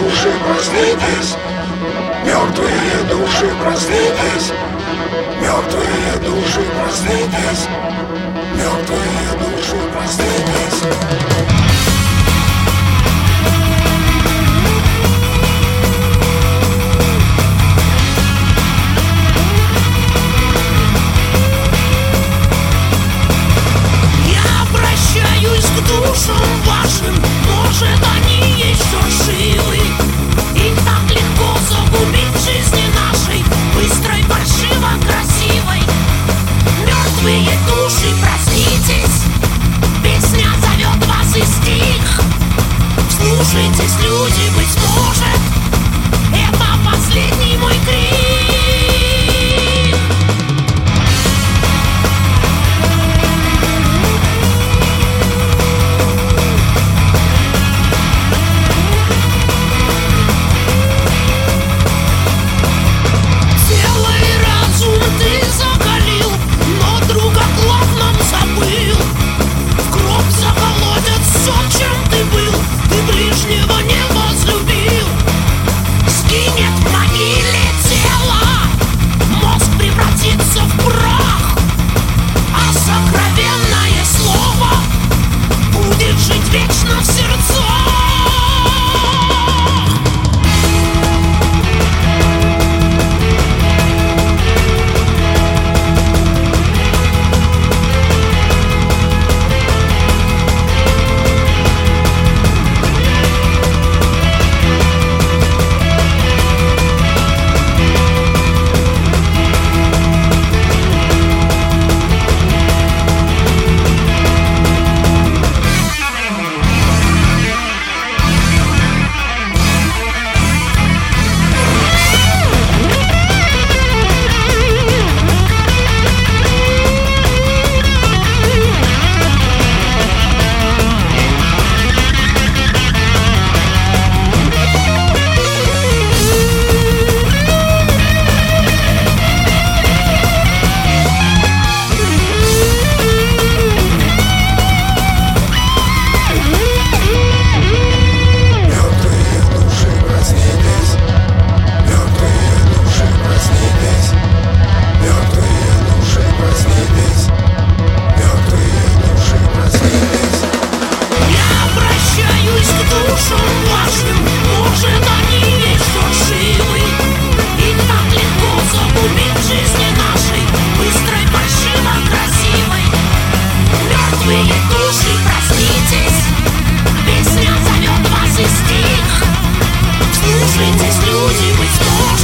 души, проснитесь! Мертвые души, проснитесь! Мертвые души, проснитесь! Мертвые души, проснитесь! Душам вашим, может, они еще живы. Их так легко загубить в жизни нашей, быстрой, фальшиво, красивой. Мертвые души, проснитесь, песня зовет вас из стих. Слушайтесь, люди, быть может, это последний мой крик. Слушайтесь, люди, быть может.